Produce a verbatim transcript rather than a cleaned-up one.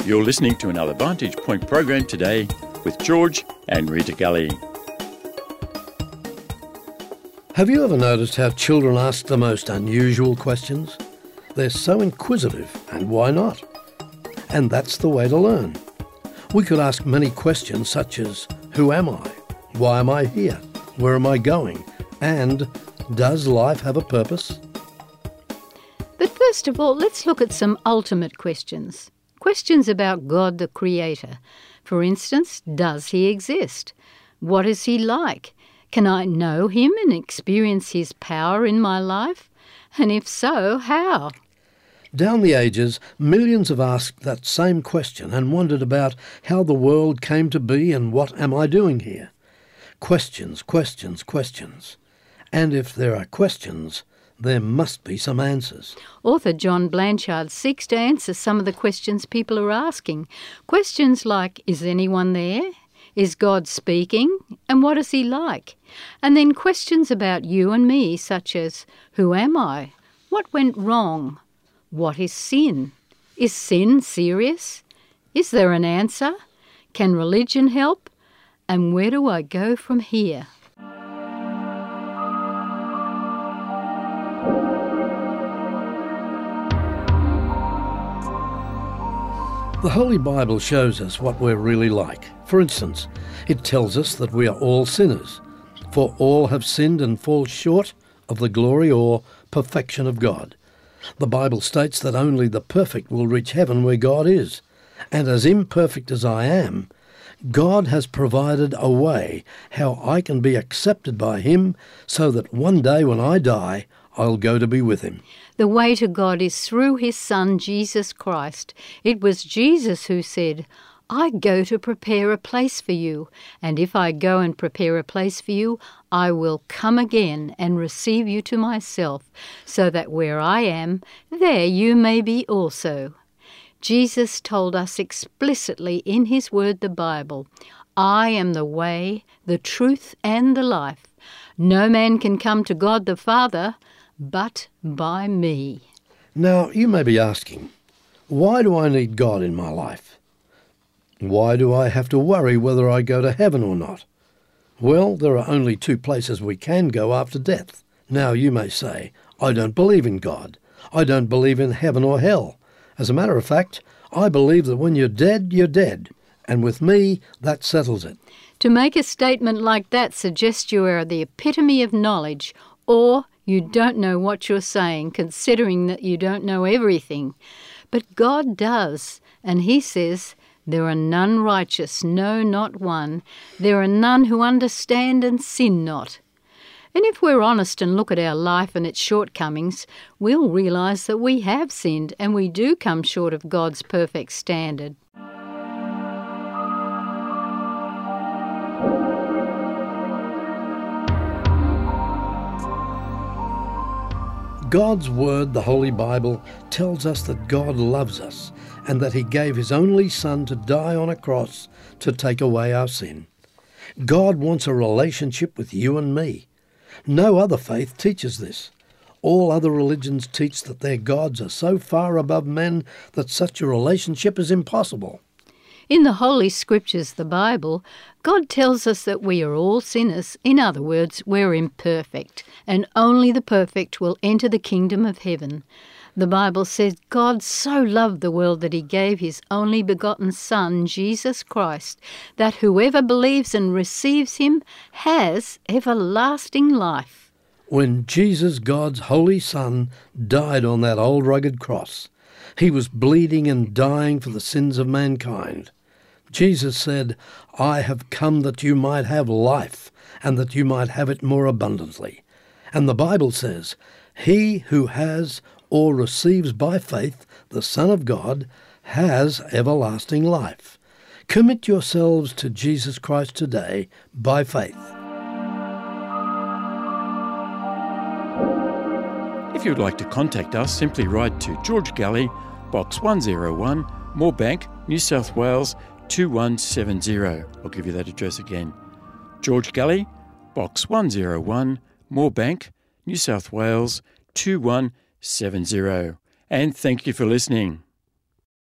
You're listening to another Vantage Point program today with George and Rita Gully. Have you ever noticed how children ask the most unusual questions? They're so inquisitive, and why not? And that's the way to learn. We could ask many questions such as, who am I? Why am I here? Where am I going? And does life have a purpose? But first of all, let's look at some ultimate questions. Questions about God the Creator. For instance, does He exist? What is He like? Can I know Him and experience His power in my life? And if so, how? Down the ages, millions have asked that same question and wondered about how the world came to be and what am I doing here? Questions, questions, questions. And if there are questions, there must be some answers. Author John Blanchard seeks to answer some of the questions people are asking. Questions like, is anyone there? Is God speaking? And what is He like? And then questions about you and me, such as, who am I? What went wrong? What is sin? Is sin serious? Is there an answer? Can religion help? And where do I go from here? The Holy Bible shows us what we're really like. For instance, it tells us that we are all sinners, for all have sinned and fall short of the glory or perfection of God. The Bible states that only the perfect will reach heaven where God is. And as imperfect as I am, God has provided a way how I can be accepted by Him so that one day when I die, I'll go to be with Him. The way to God is through His Son, Jesus Christ. It was Jesus who said, I go to prepare a place for you, and if I go and prepare a place for you, I will come again and receive you to myself, so that where I am, there you may be also. Jesus told us explicitly in His Word, the Bible, I am the way, the truth, and the life. No man can come to God the Father but by me. Now, you may be asking, why do I need God in my life? Why do I have to worry whether I go to heaven or not? Well, there are only two places we can go after death. Now, you may say, I don't believe in God. I don't believe in heaven or hell. As a matter of fact, I believe that when you're dead, you're dead. And with me, that settles it. To make a statement like that suggests you are the epitome of knowledge, or you don't know what you're saying, considering that you don't know everything. But God does, and He says, there are none righteous, no, not one. There are none who understand and sin not. And if we're honest and look at our life and its shortcomings, we'll realise that we have sinned and we do come short of God's perfect standard. God's Word, the Holy Bible, tells us that God loves us and that He gave His only Son to die on a cross to take away our sin. God wants a relationship with you and me. No other faith teaches this. All other religions teach that their gods are so far above men that such a relationship is impossible. In the Holy Scriptures, the Bible, God tells us that we are all sinners. In other words, we're imperfect, and only the perfect will enter the kingdom of heaven. The Bible says God so loved the world that He gave His only begotten Son, Jesus Christ, that whoever believes and receives Him has everlasting life. When Jesus, God's holy Son, died on that old rugged cross, He was bleeding and dying for the sins of mankind. Jesus said, I have come that you might have life, and that you might have it more abundantly. And the Bible says, he who has or receives by faith the Son of God has everlasting life. Commit yourselves to Jesus Christ today by faith. If you'd like to contact us, simply write to George Gully, Box one oh one, Moorebank, New South Wales two one seven zero. I'll give you that address again. George Gully, Box one oh one, Moorebank, New South Wales two one seven zero. And thank you for listening.